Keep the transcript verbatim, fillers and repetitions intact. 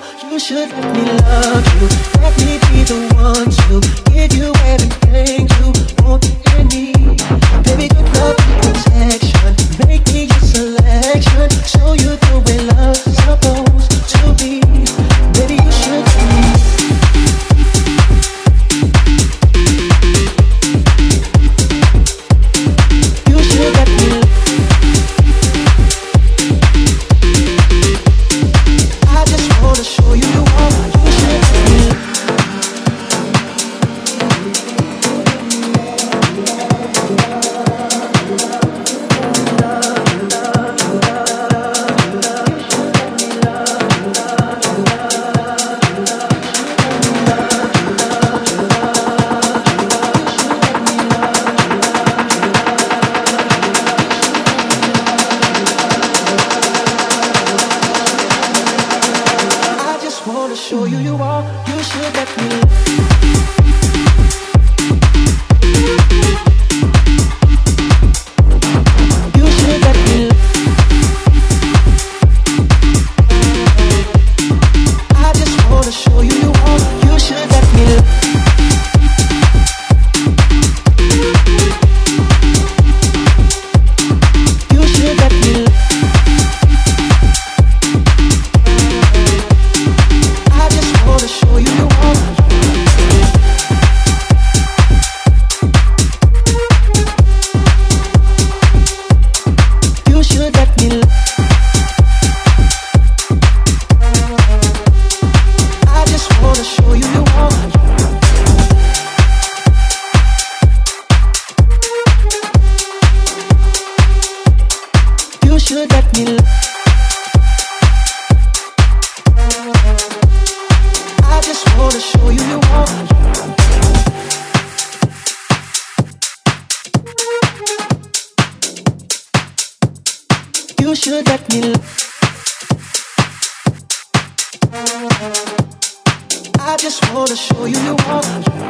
You should let me love you. Let me be the one to give you everything you want and need. Baby, good love and protection. Make me your selection. Show you the way love's supposed to be. Baby, you should let me. You should let me. I just wanna show you you are. You should let me. Wanna show you you are, you should let me. You should let me. I just wanna show you you are, you should let me. You should let me. Wanna show you you are. You should let me. I just wanna show you you are. You should let me. I just wanna show you you are. You should let me. I just wanna show you you are.